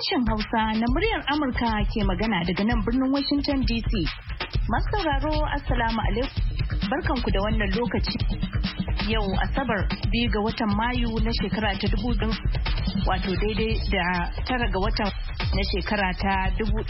Sashen Hausa na muryar Amurka ke magana daga nan birnin Washington DC. Masu sauraro Assalamu alaikum. Barkanku da wannan lokaci. Yau Asabar 2 ga watan Mayu na shekara ta 2000 wato daidai da 9 ga watan na shekara ta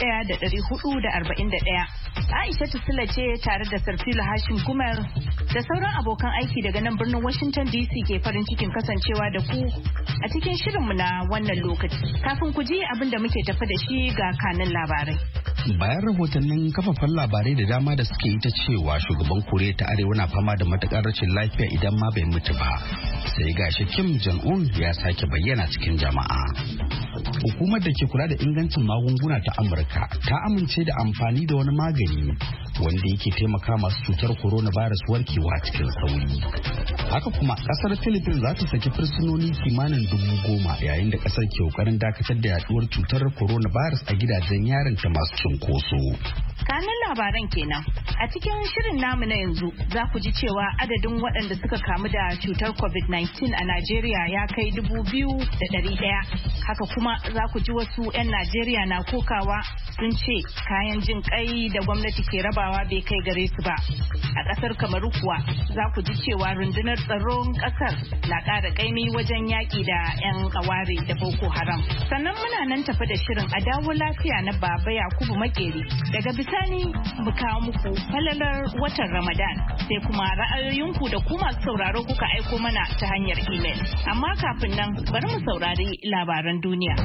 1441. Aisha Sula ce tare da Sarfila Hashim Kumar da sauran abokan aiki daga nan birnin Washington DC ke farin cikin kasancewa da ku a cikin shirinmu na wannan lokaci. Kafin ku ji abin da muke tafi da shi ga kanin labarai. Bayan rahotannin kafafen labarai da dama da suke yi ta cewa shugaban Koriya ta Arewa na fama da matukar rashin lafiya idan ma bai mutu ba, sai gashi Kim Jong-un ya sake bayyana cikin jama'a. Hukumar da ke kula da ingancin magunguna ta Amurka ta amince da amfani da wani magani wanda yake taimaka masu cutar coronavirus warkewa cikin sauri. Haka kuma kasar Philippines za ta saki fursunoni kimanin 10,000 yayin da kasar ke kokarin dakatar da yaduwar cutar coronavirus a gidajen yarin ta masu cunkoso. Kanin labaran kenan. A cikin shirin namu na yanzu za ku ji cewa adadin waɗanda suka kamu da cutar COVID-19 a Najeriya ya kai 2,100. Haka kuma za ku ji wasu 'yan Najeriya na kokawa sun ce kayan jin kai da gwamnati ke rabawa bai kai gare su ba. A ƙasar Kamaru kuwa za ku ji cewa rundunar tsaron ƙasar na ƙara ƙaimi wajen yaƙi da 'yan aware da Boko Haram. Sannan muna nan tafi da shirin a dawo lafiya na Baba Yakubu Makeri. Daga bisani mu kawo muku falalar watan Ramadan sai kuma ra'ayoyinku da ku masu sauraro kuka aiko mana ta hanyar email. Amma kafin nan bari mu saurari labaran duniya.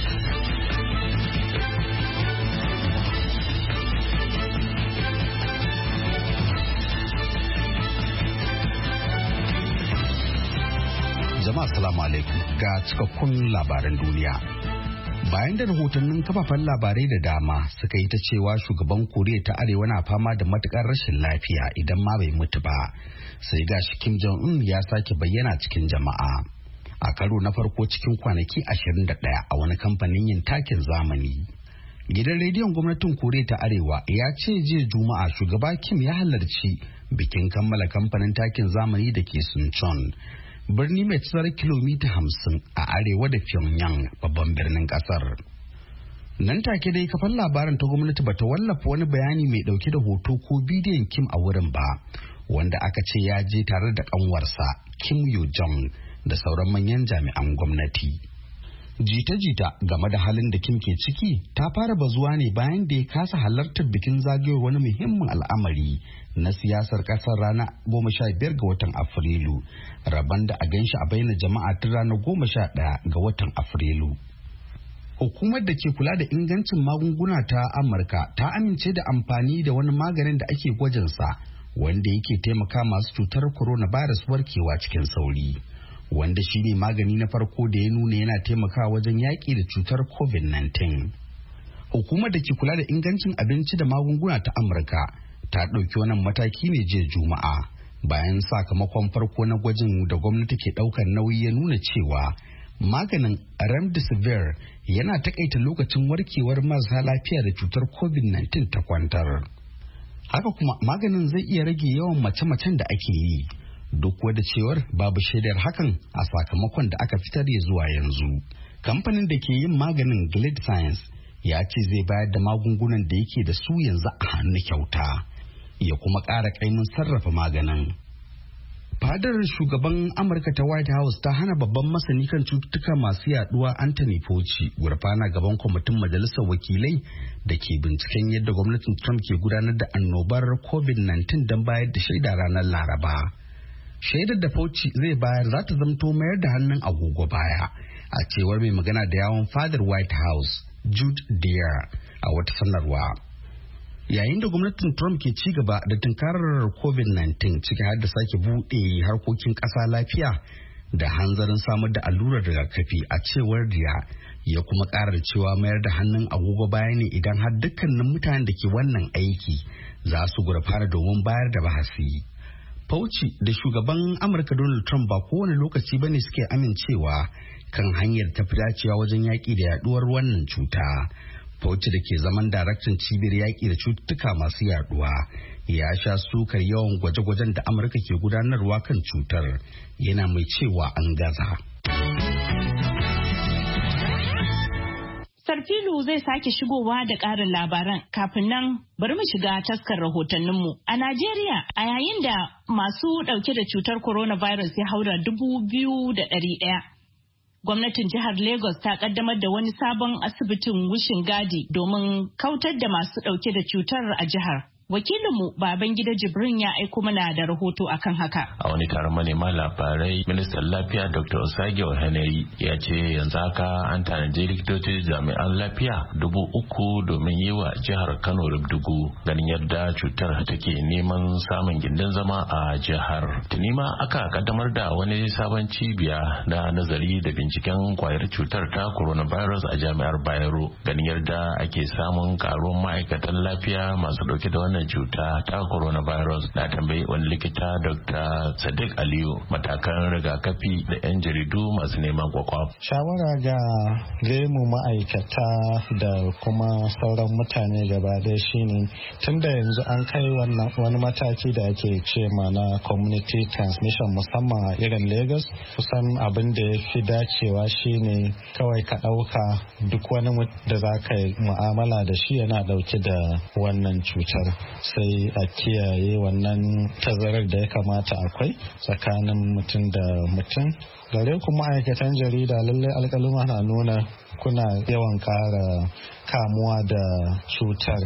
Jama'a salamu alaikum ga cikakkun labaran duniya. Bayan da rahotannin kafafen labarai da dama suka yi ta cewa shugaban Koriya ta Arewa na fama da matukar rashin lafiya idan ma bai mutu ba, sai gashi Kim Jong-un ya sake bayyana cikin jama'a. A karo na farko cikin kwanaki 21 a wani kamfanin yin takin zamani. Gidan rediyon gwamnatin Koriya ta Arewa ya ce jiya Juma'a shugaba Kim ya halarci bikin kammala kamfanin takin zamani da ke Suncheon, birni mai tazarar kilomita 50 a arewa da Pyongyang, babban birnin kasar. Nan take dai kafan labarin ta gwamnati bata wallafa wani bayani mai dauke da hoto ko bidiyon Kim a wurin ba, wanda aka ce ya je tare da kanwarsa Kim Yo Jong da sauran manyan jami'an gwamnati. Jita-jita game da halin da Kim ke ciki ta fara bazuwa ne bayan da ya kasa halartar bikin zagayowar wani muhimmin al'amari na siyasar kasar rana 15 ga watan Afrilu, rabon da a ganshi a bayyana jama'a tun ranar 11 ga watan Afrilu. Hukumar da ke kula da ingancin magunguna ta Amurka ta amince da amfani da wani maganin da ake gwajinsa wanda yake taimaka masu cutar coronavirus warkewa cikin sauri. Wanda shi ne magani na farko da ya nuna yana taimakawa wajen yaƙi da cutar COVID-19. Hukumar da ke kula da ingancin abinci da magunguna ta Amurka ta ɗauki wannan mataki ne jiya Juma'a bayan sakamakon farko na gwajin da gwamnati ke ɗaukar nauyi ya nuna cewa maganin Remdesivir yana takaita lokacin warkewar marasa lafiya da cutar COVID-19 ta kwantar. Haka kuma maganin zai iya rage yawan mace-macen da ake yi. Duk wadda cewar babu shaidar hakan a sakamakon da aka fitar ya zuwa yanzu. Kamfanin da ke yin maganin Glade Science ya ce zai bayar da magungunan da yake da su yanzu a hannu kyauta, ya kuma ƙara ƙaimin sarrafa maganin. Fadar shugaban Amurka ta White House ta hana babban masani kan cututtuka masu yaduwa Anthony Fauci gurfana gaban kwamitin majalisar wakilai da ke binciken yadda gwamnatin Trump ke gudanar da annobar COVID-19 don bayar da shaida ranar Laraba. Shaidar da Fauci zai bayar za ta zamto mayar da hannun agogo baya, a cewar mai magana da yawon fadar White House Jude Deere a wata sanarwa. Yayin da gwamnatin Trump ke ci gaba da tunkarar COVID-19 ciki har da sake buɗe harkokin ƙasa lafiya da hanzarin samar da allurar rigakafi, a cewar Deere ya kuma ƙarar cewa mayar da hannun agogo baya ne idan har dukkanin mutanen da ke wannan aiki za su gurfana domin bayar da bahasi. Fauci da shugaban Amurka Donald Trump ba kowane lokaci ba ne suke amincewa kan hanyar tafi dacewa wajen yaƙi da yaduwar wannan cuta. Fauci da ke zaman daraktan cibiyar yaƙi da cututtuka masu yaduwa ya sha sukar yawan gwaje-gwajen da Amurka ke gudanarwa kan cutar, yana mai cewa an gaza. Sarfilu zai sake shigowa da ƙarin labaran kafin nan bari mu shiga taskar rahotanninmu. A Najeriya, a yayin da masu ɗauke da cutar coronavirus ya haura 2,100. Gwamnatin jihar Lagos ta kaddamar da wani sabon asibitin wucin gadi domin kautar da masu ɗauke da cutar a jihar. Wakilinmu Babangida Jibrin ya aiko mana da rahoto akan haka. A wani taron manema labarai, ministan lafiya Dr. Osage Ohaneri ya ce yanzu haka an tanaji likitoci jami'an lafiya 3,000 domin yi wa jihar Kano rubdugu ganin yadda cutar take neman samun gindin zama a jihar. Tuni ma aka kaddamar da wani sabon cibiya na nazari da binciken kwayar cutar ta coronavirus a jami'ar Bayero ganin yadda ake samun karuwar ma'aikatan lafiya masu dauke da wannan cuta ta coronavirus. Na tambayi wani likita Dr. Sadiq Aliyu matakan rigakafi da 'yan jaridu masu neman kwakwaf. Shawara ga mu ma'aikata da kuma sauran mutane gaba da shine tunda yanzu an kai wani mataki da ake ce mana community transmission musamman a irin Lagos, kusan abin da ya fi dacewa shine kawai ka ɗauka duk wani da za ka yi mu'amala da shi yana ɗauke da wannan cutar. Sai a kiyaye wannan tazarar da ya kamata akwai tsakanin mutum da mutum. Gare ku ma'aikatan jarida lallai alƙaluma na nuna kuna yawan ƙara kamuwa da cutar.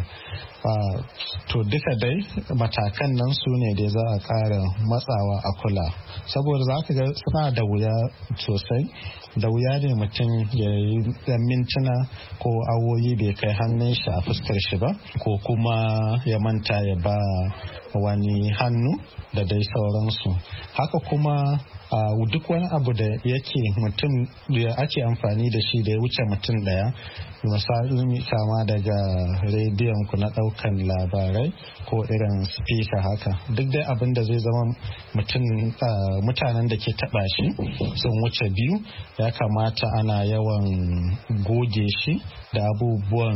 To duka dai matakan nan su ne da za a ƙara matsawa a kula, saboda za ka ga suna da wuya sosai. Da wuya ne mutum ya yi mintuna ko awoyi bai kai hannun shi a fuskar shi ba, ko kuma ya manta ya ba wani hannu da dai sauransu. Haka kuma duk wani abu da yake mutum da ake amfani da shi da ya wuce mutum daya, misali kama daga rediyon ku na daukan labarai ko irin speaker haka, duk dai abin da zai zama mutanen da ke taba shi sun wuce 2, ya kamata ana yawan goge shi da abubuwan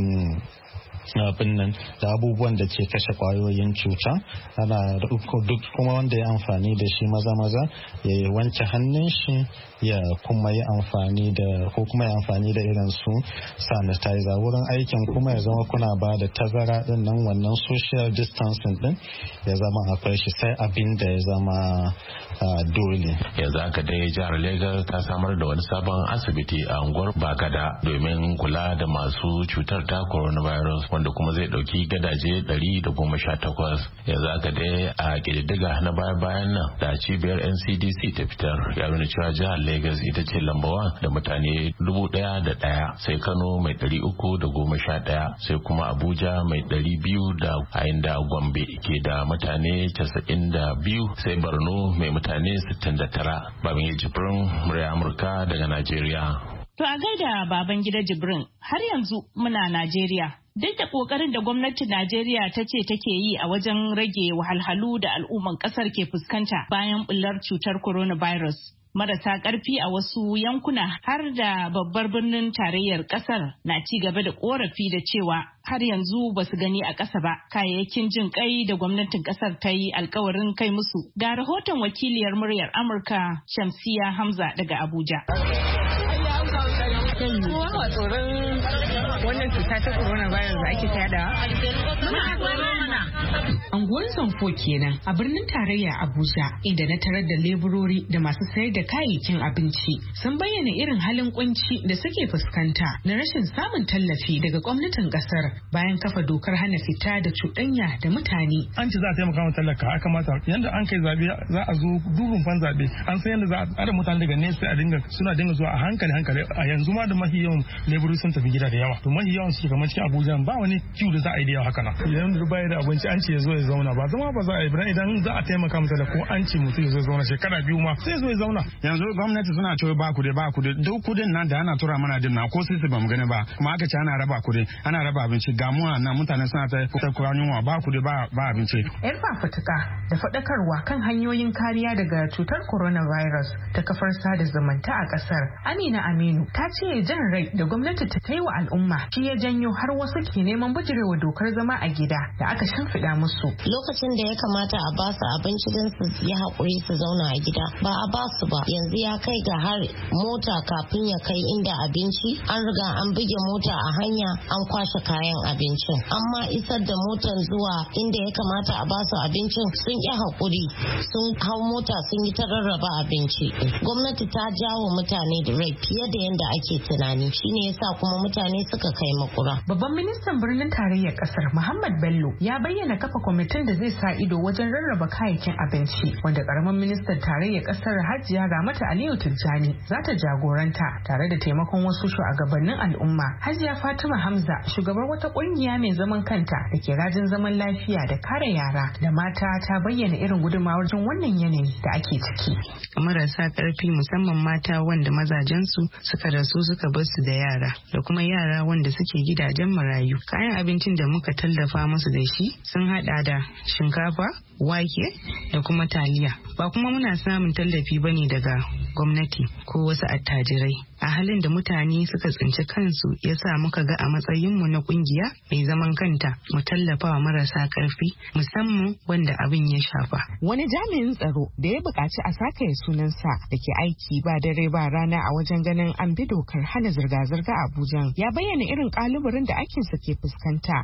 da abubuwan da ke kashe kwayoyin cuta. Ana duk kuma wanda ya amfani da shi maza ya wanke hannun shi, ya kuma yi amfani da irin su sanitizer wurin aikin, kuma ya zama kuna ba da tazara din nan, wannan social distancing din ya zama akwai shi, sai abin da ya zama dole. Yanzu haka dai jihar Lagos ta samar da wani sabon asibiti a unguwar Bagada domin kula da masu cutar ta coronavirus, wanda kuma zai dauki gadaje 118. Yanzu haka dai a kididdiga na bayan nan da cibiyar NCDC ta fitar ya nuna cewa jihar Lagos ita ce lamba 1 da mutane 1,001, sai Kano mai 311, sai kuma Abuja mai 200, da yayin da Gombe ke da mutane 92, sai Borno mai mutane 69. Babin Jibrin, murya Amurka daga Najeriya. To a gaida Babangida Jibrin, har yanzu muna Najeriya. Duk da kokarin da gwamnatin Najeriya ta ce take yi a wajen rage wahalhalu da al'umman kasar ke fuskanta bayan bullar cutar coronavirus, marasa karfi a wasu yankuna har da babbar birnin tarayyar kasar na ci gaba da korafi da cewa har yanzu ba su gani a ƙasa ba kayayyakin jin kai da gwamnatin kasar ta yi alkawarin kai musu. Ga rahoton wakiliyar muryar Amurka Shamsiya Hamza daga Abuja. Kowa tsoron wannan cuta ta coronavirus da ake tada. Anguwar Zamfo kenan a birnin tarayya Abuja, inda na tarar da leburori da masu sayar da kayayyakin abinci sun bayyana irin halin kunci da suke fuskanta na rashin samun tallafi daga gwamnatin kasar bayan kafa dokar hana fita da cuɗanya da mutane. An ce za a taimaka wa talaka, ya kamata yanda an kai zabe za a zo dubun fan zabe, an san yanda za a ada mutane daga nesa a dinga zuwa a hankali. A yanzu ma da mahi yawan leburori sun tafi gida da yawa, to mahi yawan su kamar cikin Abuja ba wani kiwo da za a yi da yawa haka na. Yanzu bayar da abinci an ce ya zo ya zauna, ba zama ba za a yi ba, idan za a taimaka masa da ko an ce mutum ya zo zauna shekara 2 ma sai zo ya zauna. Yanzu gwamnati suna cewa ba kudi duk kudin nan da ana tura mana din na ko sai su ba mu gani ba, kuma aka ce ana raba kudi, ana raba abinci, damuwa na mutane suna ta yunwa, ba kudi ba abinci. Yar fafutuka da faɗakarwa kan hanyoyin kariya daga cutar coronavirus ta kafar sada zumunta a kasar, Amina Aminu ta ce jan rai da gwamnati ta yi wa al'umma shi ya janyo har wasu ke neman bijirewa dokar zama a gida da aka shimfiɗa shimfiɗa musu. Lokacin da ya kamata a basu abinci don su yi haƙuri su zauna a gida ba a basu ba. Yanzu ya kai ga har mota kafin ya kai inda abinci an riga an buge mota a hanya an kwashe kayan abincin. Amma isar da motan zuwa inda ya kamata a basu abincin sun ƙi haƙuri sun hau mota sun yi ta rarraba abinci. Gwamnati ta jawo mutane da rai fiye da yadda ake tunani, shine yasa kuma mutane suka kai makura. Babban ministan birnin tarayyar kasar Muhammad Bello ya bayyana kafa kwamitin da zai sa ido wajen rarraba kayayyakin abinci, wanda karamin ministan tarayyar kasar Hajiya Ramatu Aliyu Tijjani za ta jagoranta tare da taimakon wasu shugabannin al'umma. Hajiya Fatima Hamza, shugabar wata kungiya mai zaman kanta da ke rajin zaman lafiya da kare yara da mata, ta bayyana irin gudunmawar jin wannan yanayi da ake ciki. Marasa karfi musamman mata wanda mazajensu suka rasu suka bar su da yara, da kuma yara wanda suke gidajen marayu. Kayan abincin da muka tallafa musu da shi sun hada da shinkafa, wake da kuma taliya. Ba kuma muna samun tallafi bane daga gwamnati ko wasu attajirai. A halin da mutane suka tsinci kansu ya sa muka ga a matsayinmu na kungiya mai zaman kanta mu tallafa wa marasa karfi musamman wanda abin ya shafa. Wani jami'in tsaro da ya buƙaci a sakaye sunansa da ke aiki ba dare ba rana a wajen ganin an bi dokar hana zirga-zirga a Abuja ya bayyana irin kalubalen da aikinsa ke fuskanta.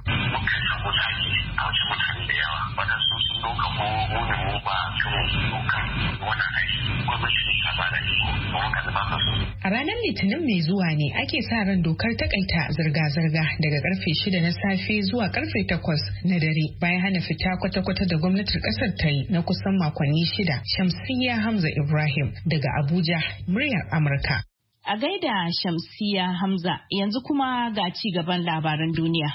A ranar Litinin mai zuwa ne ake sa ran dokar takaita zirga-zirga daga karfe 6 na safe zuwa karfe 8 na dare bayan hana fita kwata-kwata da gwamnatin kasar ta yi na kusan makonni 6. Shamsiyya Hamza Ibrahim daga Abuja, muryar Amurka. A gaida Shamsiyya Hamza, yanzu kuma ga ci gaban labaran duniya.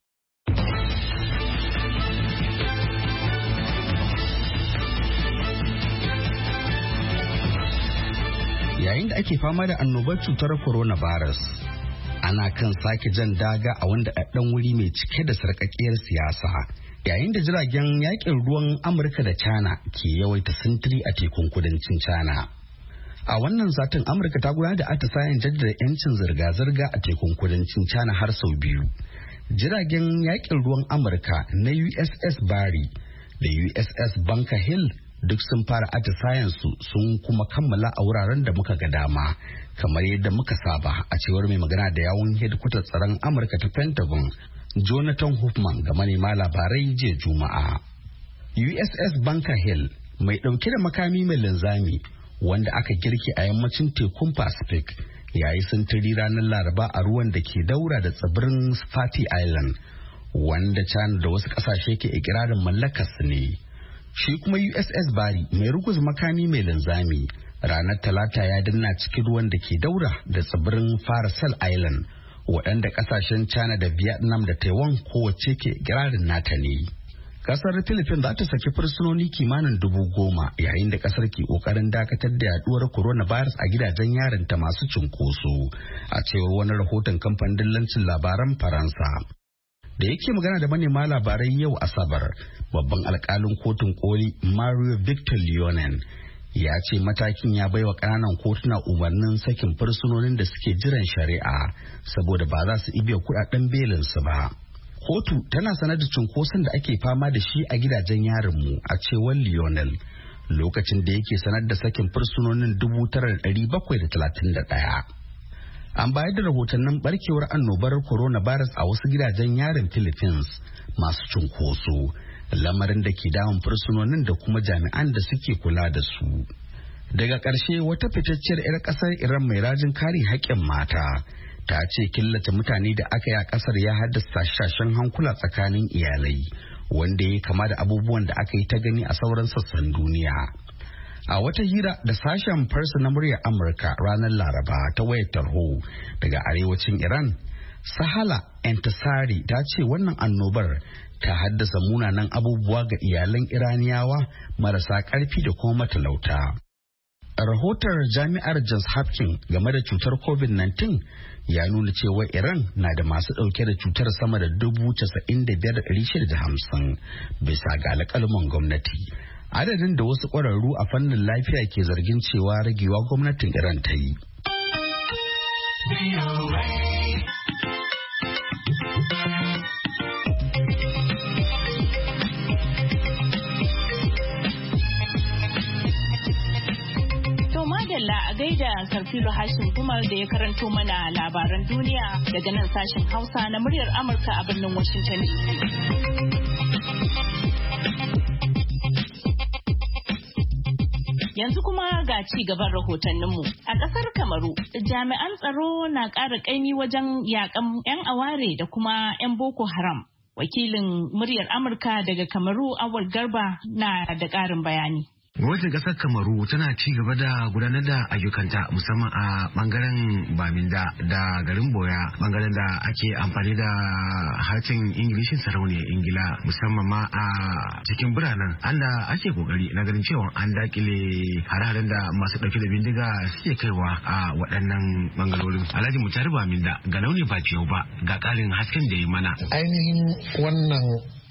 Yayin da ake fama da annobar cutar coronavirus, ana kan sake jan daga a wanda ɗan wuri mai cike da sarƙaƙiyar siyasa. Yayin da jiragen yakin ruwan Amurka da China ke yawaita sintiri a tekun kudancin China. A wannan satin Amurka ta gudanar da atisayen jaddada 'yancin zirga-zirga a tekun kudancin China har sau biyu. Jiragen yakin ruwan Amurka na USS Barry da USS Bunker Hill duk sun fara atisayensu sun kuma kammala a wuraren da muka ga dama, kamar yadda muka saba, a cewar mai magana da yawun hedikwatar tsaron Amurka ta Pentagon Jonathan Hoffman ga manema labarai jiya Juma'a. USS Bunker Hill mai ɗauke da makami mai linzami wanda aka girke a yammacin tekun Pacific yayi sintiri ranar Laraba a ruwan da ke daura da tsibirin Spratly Island, wanda China da wasu ƙasashe ke ikirarin mallakarsu ne. Shi kuma USS Barry mai ruguza makami mai linzami ranar Talata ya danna cikin ruwan da ke daura da tsibirin Paracel Island, waɗanda ƙasashen China da Vietnam da Taiwan kowace ke ikirarin nata ne. Kasar Philippines za ta saki fursunoni kimanin 10,000 yayin da kasar ke kokarin dakatar da yaduwar coronavirus a gidajen yarin ta masu cunkoso, a cewar wani rahoton kamfanin dillancin labaran Faransa. Da yake magana da manema labarai yau Asabar, babban alkalin kotun koli Mario Victor Leonen ya ce matakin ya baiwa ƙananan kotuna umarnin sakin fursunonin da suke jiran shari'a saboda ba za su ibiya kuɗaɗen belinsu ba. Kotu tana sanar da cunkoson da ake fama da shi a gidajen yarinmu, a cewar Lionel, lokacin da yake sanar da sakin fursunonin 9,731. An bayar da rahotannin barkewar annobar coronavirus a wasu gidajen yarin Philippines masu cunkoso, lamarin da ke damun fursunonin da kuma jami'an da suke kula da su. Daga ƙarshe, wata fitacciyar 'yar ƙasar Iran mai rajin kare haƙƙin mata ta ce killace mutane da aka yi a kasar ya haddasa shashen hankula tsakanin iyalai, wanda ya kama da abubuwan da aka yi ta gani a sauran sassan duniya. A wata hira da sashen Farsa na muryar Amurka ranar Laraba ta wayar tarho daga arewacin Iran, Sahala Entasari ta ce wannan annobar ta haddasa munanan abubuwa ga iyalan Iraniyawa marasa ƙarfi da kuma matalauta. Rahoton jami'ar Johns Hopkins game da cutar COVID-19 ya nuna cewa Iran na da masu ɗauke da cutar sama da 95,650 bisa ga alƙalman gwamnati. Adadin da wasu ƙwararru a fannin lafiya ke zargin cewa ragewa gwamnatin Iran ta yi. madalla a gaida Sarfilo Hashim Kumar da ya karanto mana labaran duniya daga nan sashen Hausa na muryar Amurka a birnin Washington DC. Yanzu kuma ga ci gaban rahotanninmu. A ƙasar Kamaru, jami'an tsaro na ƙara ƙaimi wajen yaƙan 'yan aware da kuma 'yan Boko Haram. Wakilin muryar Amurka daga Kamaru, Awal Garba, na da ƙarin bayani. Gwamnatin kasar Kamaru tana ci gaba da gudanar da ayyukanta musamman a bangaren Baminda da garin Boya, bangaren da ake amfani da harshen Ingilishin sarauniyar Ingila musamman ma a cikin biranen anda ake kokari na ganin cewa an dakile hare-haren da masu dauke da bindiga suke kaiwa a waɗannan bangarorin. Alhaji Mutari Baminda ga launi ba ciyau ba ga ƙarin hasken da ya mana. Ainihin wannan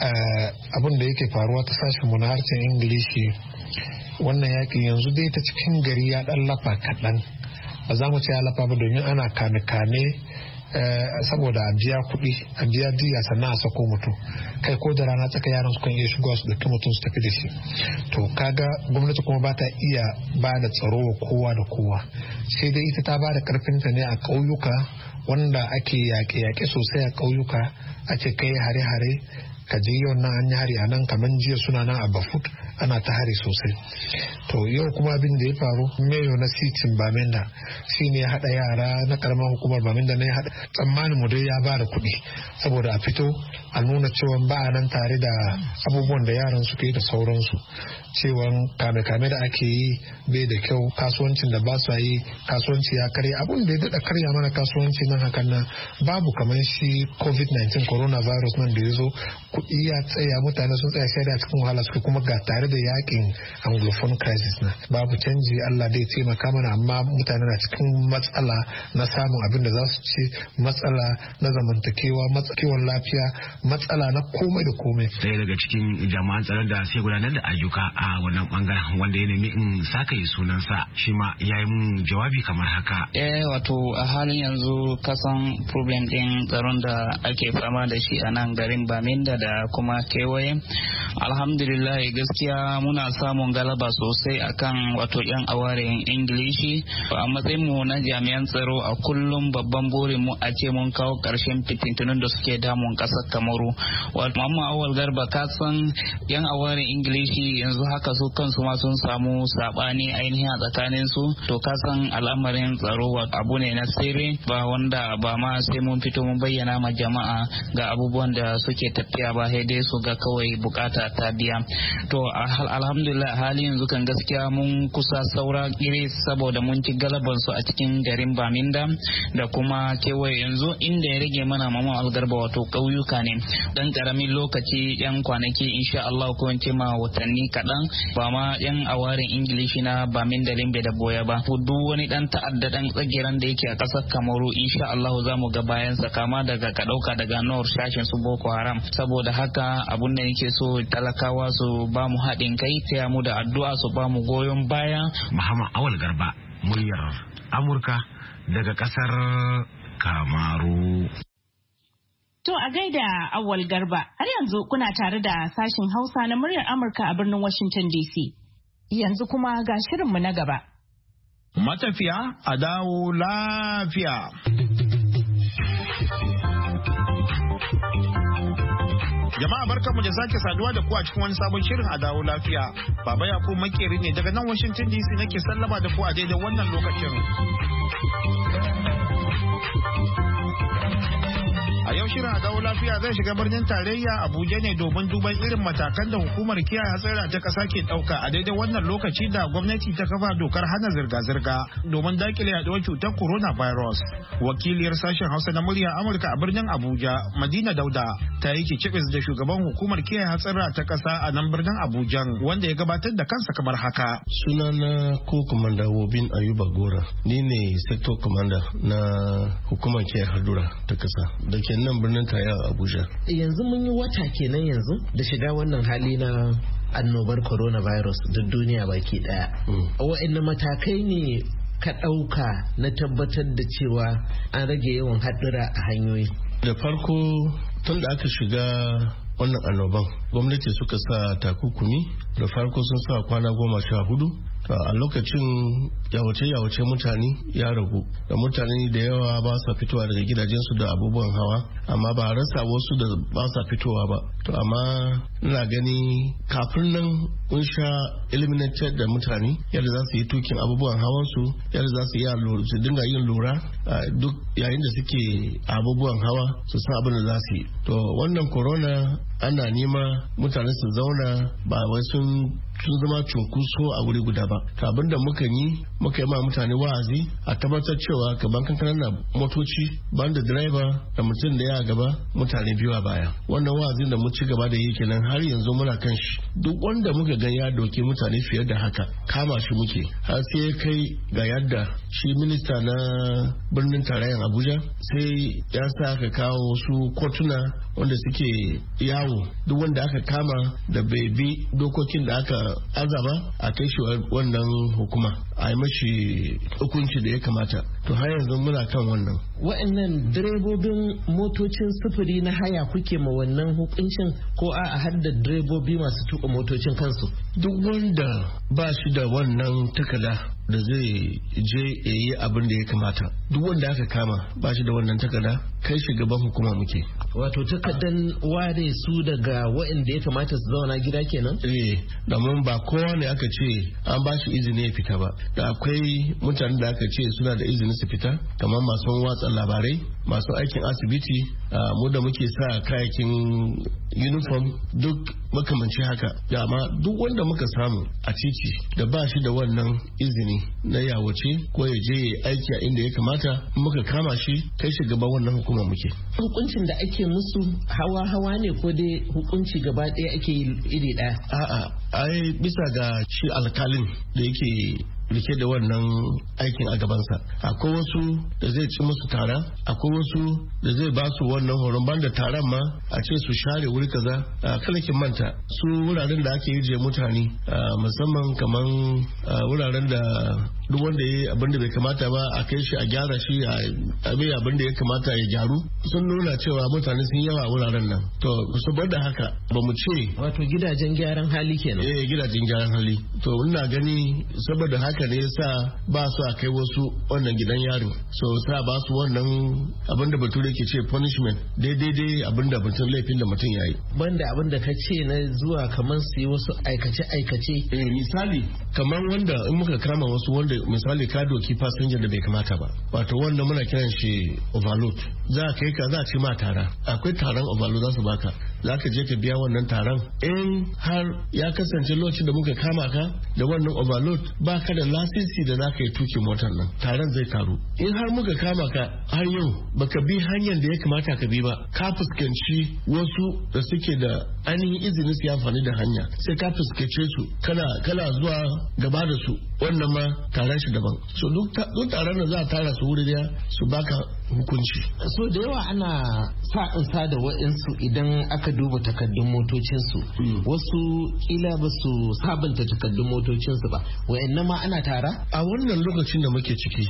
abin da yake faruwa ta sashen mu na harshen Ingilishi, wannan yakin yanzu dai ta cikin gari ya dan lafa kaɗan, ba za mu ce ya lafa ba domin ana kane-kane saboda a biya kuɗi, a biya diya sannan a sako mutum, kai ko da rana tsaka yaran su kan iya shigowa su ɗauki mutum su tafi da shi. To kaga gwamnati kuma ba ta iya ba da tsaro wa kowa da kowa, sai dai ita ta ba da karfinta ne a ƙauyuka wanda ake yaƙe-yaƙe sosai a ƙauyuka, ake kai hare-hare. Ka je yau nan an yi hari a nan, kamar jiya suna nan a Bafut ana ta hari sosai. To yau kuma abin da ya faru, mayo na sitin Bamenda shi ne ya haɗa yara na karamar hukumar Bamenda na ya haɗa tsammanin mu dai ya ba da kuɗi saboda a fito a nuna cewa ba a nan tare da abubuwan da yaran suke yi da sauransu, cewa kame-kame da ake yi bai da kyau, kasuwancin da ba su yi, kasuwanci ya karya. Abun da ya daɗa karya mana kasuwanci nan hakan nan babu kamar shi COVID-19 coronavirus nan da ya zo, kuɗi ya tsaya, mutane sun tsaya shaida cikin wahala suke, kuma ga tare da yakin anglophone crisis na babu canji. Allah dai taimaka mana, amma mutane na cikin matsala na samun abin da za su ci, matsala na zamantakewa, kiwon lafiya, matsala na komai da komai. Ɗaya daga cikin jami'an tsaron da sai gudanar da ayyuka a wannan bangaren wanda ya nemi in saka yi sunansa, shi ma ya yi mun jawabi kamar haka. Wato a halin yanzu kasan problem din tsaron da ake fama da shi a nan garin Baminda da kuma kewaye, alhamdulillah gaskiya muna samun galaba sosai akan wato yan awaren Ingilishi. A matsayin mu na jami'an tsaro a kullum babban burin mu a ce mun kawo karshen fitintunun da suke damun kasar Kamaru. Wato Muhammad Awal Garba, ka san yan awaren Ingilishi yanzu haka su kansu ma sun samu sabani ainihin a tsakanin su. To ka san al'amarin tsaro abu ne na sirri, ba wanda ba ma sai mun fito mun bayyana ma jama'a ga abubuwan da suke tafiya ba, sai dai su ga kawai bukata ta biya. To alhamdulillah hali yanzu kan gaskiya mun kusa saura iri saboda mun ci galaban su a cikin garin Baminda da kuma kewaye. Yanzu inda ya rage mana Mama Algarba wato ƙauyuka ne, dan karamin lokaci yan kwanaki insha Allah ko in ce ma watanni kaɗan, ba ma yan awarin Ingilishi na Baminda, Limbe da Boya ba, duk wani dan ta'adda dan tsagiran da yake a ƙasar Kamaru insha Allah za mu ga bayan sa, kama daga kadauka daga Nor shashin su Boko Haram. Saboda haka abun da nake so talakawa su ba mu haɗin kai, taya mu da addu'a, su ba mu goyon baya. Muhammad Awal Garba, muryar Amurka daga ƙasar Kamaru. To a gaida Awal Garba, har yanzu kuna tare da sashin Hausa na muryar Amurka a birnin Washington DC. Yanzu kuma ga shirinmu na gaba. Matafiya a dawo lafiya. Jama'a barkanmu da sake saduwa da ku a cikin wani sabon shirin a dawo lafiya. Baba Yakubu Makeri ne daga nan Washington DC nake sallama da ku a daidai wannan lokacin. A yau shirin a dawo lafiya zai shiga birnin tarayya Abuja ne domin duban irin matakan da hukumar kiyaye hatsara ta kasa ke dauka a daidai wannan lokaci da gwamnati ta kafa dokar hana zirga-zirga domin dakile yaduwar cutar coronavirus. Wakiliyar sashen Hausa na murya Amurka a birnin Abuja, Madina Dauda, ta yi kicibis da shugaban hukumar kiyaye hatsara ta kasa a nan birnin Abuja, wanda ya gabatar da kansa kamar haka. Sunana ko Commander Wobin Ayuba Gora, ni ne Sector Commander na hukumar kiyaye hadura ta kasa da ke nan birnin tarayya Abuja. Yanzu mun yi wata kenan yanzu da shiga wannan hali na annobar coronavirus duk duniya baki daya. Wa'anne matakai ne ka ɗauka na tabbatar da cewa an rage yawan haɗura a hanyoyi? Da farko tun da aka shiga wannan annoban gwamnati suka sa takukumi. Da farko sun sa kwana 14 a lokacin yawace mutane ya ragu da mutane da yawa ba sa fitowa daga gidajensu da abubuwan hawa, amma ba rasa wasu da ba sa fitowa ba. To amma ina gani kafin nan mun sha eliminated da mutane yadda za su yi tukin abubuwan hawansu, yadda za su dinga yin lura duk yayin da suke abubuwan hawa su san abin da za su yi. To wannan corona ana nema mutane su zauna ba wai sun zama cunkuso a wuri guda ba. To abin da muka yi ma mutane wa'azi a tabbatar cewa gaban kankanan na motoci banda direba da mutum da ya gaba mutane biyu a baya. Wannan wa'azin da mu ci gaba da yi kenan har yanzu muna kan shi. Duk wanda muka ga ya doke mutane fiye da haka kama shi muke, har sai kai ga yadda shi minista na birnin tarayyar Abuja sai ya sa aka kawo su kotuna wanda suke yawo duk wanda aka kama da bai bi dokokin da aka azaba a kai shi wannan hukuma a yi mashi hukunci da ya kamata. To har yanzu muna kan wannan. Wa'annan direbobin motocin sufuri na haya kuke ma wannan hukuncin ko a hadda direbobi masu tuka motocin kansu? Duk wanda ba shi da wannan takarda da zai je ya yi abin da ya kamata, duk wanda aka kama ba shi da wannan takarda kai shi gaban hukuma muke. Wato takardan ware su daga waɗanda ya kamata su zauna gida kenan? Domin ba kowa ne aka ce an ba shi izini ya fita ba. Da akwai mutanen da aka ce suna da izini su fita, kamar masu watsa labarai, masu aikin asibiti, mu da muke sa kayakin uniform, duk makamanci haka. Dama duk wanda muka samu a titi da ba shi da wannan izini na yawace ko ya je aiki a inda ya kamata, muka kama shi kai shi gaba wannan hukuma muke. Hukuncin da ake musu hawa ne ko dai hukunci gaba ɗaya ake iri ɗaya? A'a, ai bisa ga shi alkalin da yake rike da wannan aikin a gabansa. Akwai wasu da zai ci musu tara, akwai wasu da zai ba su wannan horon, banda taron ma a ce su share wuri kaza. Kalakin manta su wuraren da ake yi mutane, musamman kaman wuraren da duk wanda ya yi abin da bai kamata ba a kai shi a gyara shi a bai abin da ya kamata ya gyaru, sun nuna cewa mutane sun yawa a wuraren nan. To saboda haka ba mu ce wato gidajen gyaran hali kenan. Gidajen gyaran hali. To ina gani saboda haka ne yasa ba su a kai wasu wannan gidan yarin, so sa ba su wannan abin da bature ke ce punishment daidai abin da mutum laifin da mutum ya yi. Banda abin da ka ce na zuwa kamar su yi wasu aikace-aikace. Misali kamar wanda in muka kama wasu wanda misali ka doki fasinja da bai kamata ba, wato wanda muna kiran shi overload, za a kai ka za a ci ma tara. Akwai taron overload za su baka, za ka je ka biya wannan taron. In har ya kasance lokacin da muka kama ka da wannan overload ba ka da lasisi da za ka yi tuki motar nan, taron zai karu. In har muka kama ka har yau baka bi hanyar da ya kamata ka bi ba, ka fuskanci wasu da suke da ainihin izinin su amfani da hanya, sai ka fuskace su kana zuwa gaba da su, wannan ma taron shi daban. So duk taron da za a tara su wuri daya su baka hukunci. So da yawa ana sa da wa'insu idan aka duba takaddun motocinsu, wasu kila ba su sabunta takaddun motocinsu ba, wa'annan ma ana tara? A wannan lokacin da muke ciki,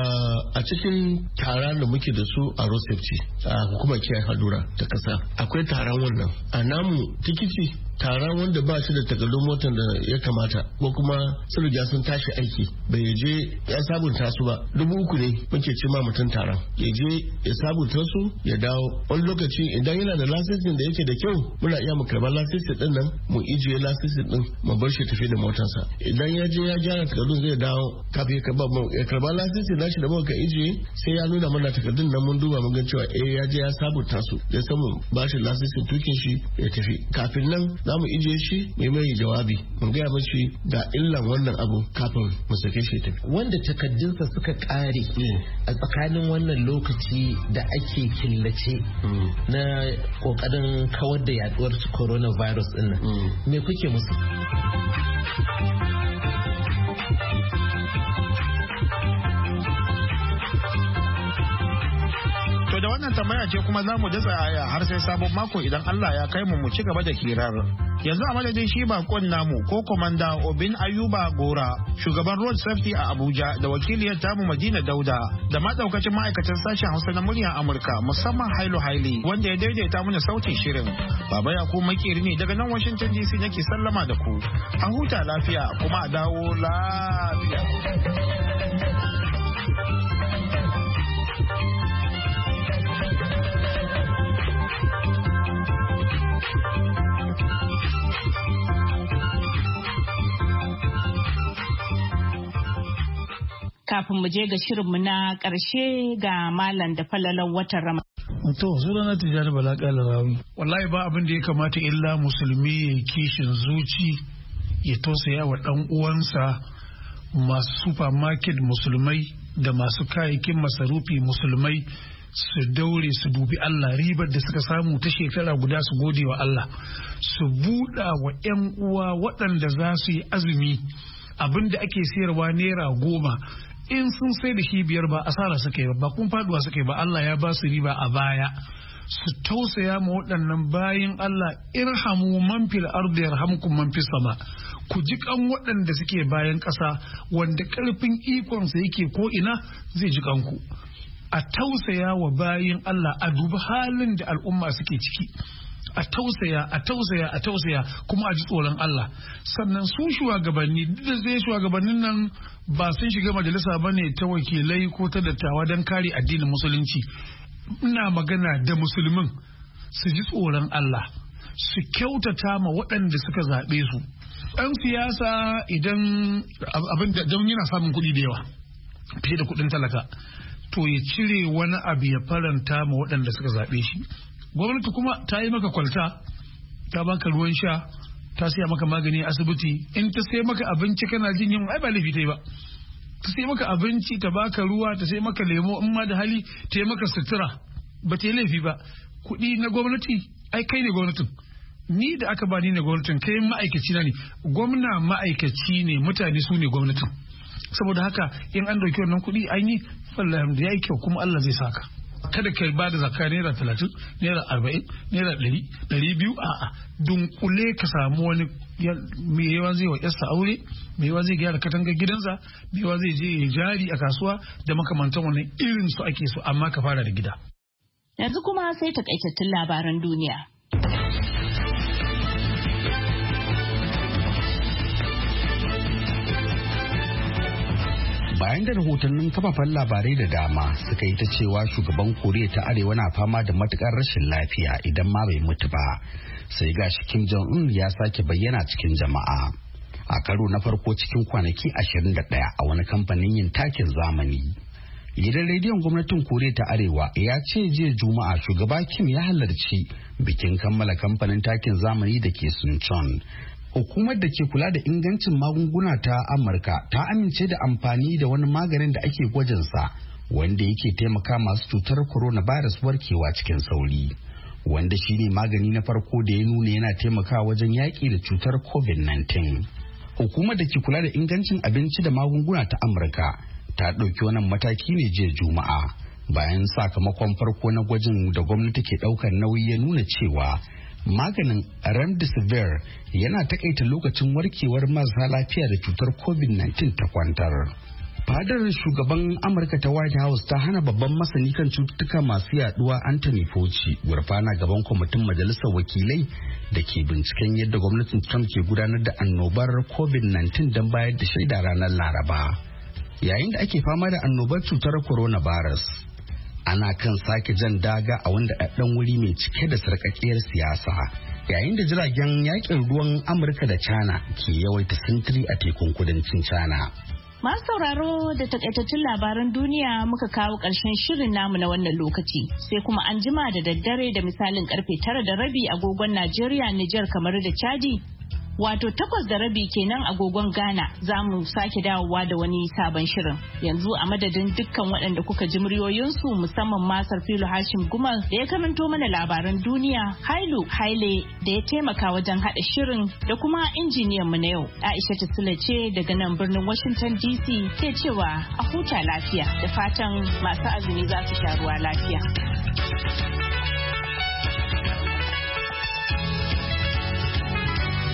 a cikin tara da muke da su a road safety a hukumar kiyaye hadura ta kasa, akwai taron wannan. A namu tikiti taron wanda ba shi da takardun motar da ya kamata ko kuma sun riga sun tashi aiki bai je ya sabunta su ba, 3,000 ne muke ce ma mutum taron ya je ya sabunta su ya dawo. Wani lokaci idan yana da lasisin da yake da kyau muna iya mu karɓar lasisin din nan mu ijiye lasisin din mu bar shi tafi da motarsa. Idan ya je ya gyara takardun zai dawo, kafin ya karɓa lasisin nashi da muka ijiye sai ya nuna mana takardun nan mun duba mun ga cewa ya je ya sabunta su, ya samu ba shi lasisin tukin shi ya tafi. Kafin nan za mu ijiye shi mai jawabi mun gaya mashi ga illan wannan abu kafin mu sake shi tafi. Wanda takaddunsa suka kare a tsakanin wannan lokaci da ake killace na kokarin kawar da yaduwar coronavirus din nan, me kuke musu? To da wannan tambaya ce kuma za mu datsa aya har sai sabon mako idan Allah ya kai mu ci gaba da hirar. Yanzu a madadin shi bakon namu ko komanda Obin Ayuba Gora, shugaban road safety a Abuja da wakiliyar tamu Madina Dauda da madaukacin ma'aikatan sashen Hausa na muryar Amurka musamman Hailu Haili wanda ya daidaita mana sautin shirin. Baba Yakubu Makeri ne daga nan Washington DC nake sallama da ku. A huta lafiya kuma a dawo lafiya. Kafin mu je ga shirinmu na ƙarshe ga malam da falalan watan Ramadan. To, sunana Tijjani Bala Kalarawi. Wallahi ba abin da ya kamata illa musulmi ya kishin zuci ya tausaya wa ɗan uwansa masu supermarket musulmai da masu kayayyakin masarufi musulmai su daure su dubi Allah ribar da suka samu ta shekara guda su gode wa Allah su buɗa wa 'yan uwa waɗanda za su yi azumi abin da ake sayarwa $10 in sun sai da shi $5 ba asara suka yi ba kun faduwa suka yi ba Allah ya ba su riba a baya su tausaya ma waɗannan bayin Allah irhamu man fil ardi yarhamkum man fis sama ku ji kan waɗanda suke bayan ƙasa wanda ƙarfin ikon sa yake ko ina zai ji kanku a tausaya wa bayin Allah a dubi halin da al'umma suke ciki a tausaya kuma a ji tsoron Allah sannan su shugabanni duk da zai shugabannin nan ba sun shiga majalisa bane ta wakilai ko ta dattawa don kare addinin musulunci ina magana da musulmin su ji tsoron Allah su kyautata ma waɗanda suka zaɓe su ɗan siyasa idan abin da don yana samun kuɗi da yawa fiye da kuɗin talaka to ya cire wani abu ya faranta ma waɗanda suka zaɓe shi gwamnati kuma ta yi maka kwalta ta baka ruwan sha ta siya maka magani a asibiti in ta sai maka abinci kana jin yin ai ba laifi ta yi ba ta sai maka abinci ta baka ruwa ta sai maka lemo in ma da hali ta yi maka sutura ba ta yi laifi ba kuɗi na gwamnati ai kai ne gwamnatin ni da aka ba ni ne gwamnatin kai ma'aikaci na ne gwamna ma'aikaci ne mutane su ne gwamnatin saboda haka in an dauki wannan kuɗi an yi wallahi ya yi kyau kuma Allah zai saka kada ka ba da zakka naira 30 naira 40 naira 100 200 a'a dunkule ka samu wani mai yawa zai wa yarsa aure mai yawa zai gyara katangar gidansa mai yawa zai je ya jari a kasuwa da makamantan wannan irin su ake so amma ka fara da gida. Yanzu kuma sai takaitattun labaran duniya. Bayan da rahotannin kafafen labarai da dama suka yi ta cewa shugaban Koriya ta Arewa na fama da matukar rashin lafiya idan ma bai mutu ba, sai gashi Kim Jong-un ya sake bayyana cikin jama'a a karo na farko cikin kwanaki 21 a wani kamfanin yin takin zamani. Gidan rediyon gwamnatin Koriya ta Arewa ya ce jiya Juma'a shugaba Kim ya halarci bikin kammala kamfanin takin zamani da ke Suncheon. Hukumar da ke kula da ingancin magunguna ta Amurka ta amince da amfani da wani maganin da ake gwajinsa wanda yake taimaka masu cutar coronavirus warkewa cikin sauri. Wanda shine magani na farko da ya nuna yana taimakawa wajen yaƙi da cutar COVID-19. Hukumar da ke kula da ingancin abinci da magunguna ta Amurka ta ɗauki wannan mataki ne jiya Juma'a bayan sakamakon farko na gwajin da gwamnati ke ɗaukar nauyi ya nuna cewa maganin remdesivir yana takaita lokacin warkewar marasa lafiya da cutar covid-19 ta kwantar. Fadar shugaban Amurka ta White House ta hana babban masani kan cututtuka masu yaduwa Anthony Fauci gurfana gaban kwamitin majalisar wakilai da ke binciken yadda gwamnatin Trump ke gudanar da annobar covid-19 don bayar da shaida ranar Laraba. Yayin da ake fama da annobar cutar coronavirus, ana kan sake jan daga a wanda ɗan wuri mai cike da sarƙaƙiyar siyasa yayin da jiragen yakin ruwan Amurka da China ke yawaita sintiri a tekun kudancin China. Masu sauraro da takaitattun labaran duniya muka kawo ƙarshen shirin namu na wannan lokaci sai kuma an jima da daddare da misalin karfe 9:30 agogon Najeriya, Nijar, kamar da Chadi. Wato 8:30 kenan agogon Ghana za mu sake dawowa da wani sabon shirin. Yanzu a madadin dukkan waɗanda kuka ji muryoyinsu musamman Masar Filu Hashim Gumal da ya karanto mana labaran duniya, Hailu Haile da ya taimaka wajen haɗa shirin da kuma injiniyan mu na yau. Aisha Sule ce daga nan birnin Washington DC ke cewa a huta lafiya da fatan masu azumi za su sha ruwa lafiya.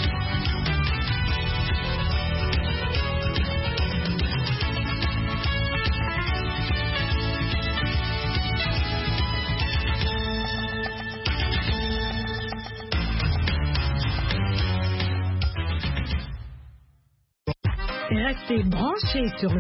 Restez branchés sur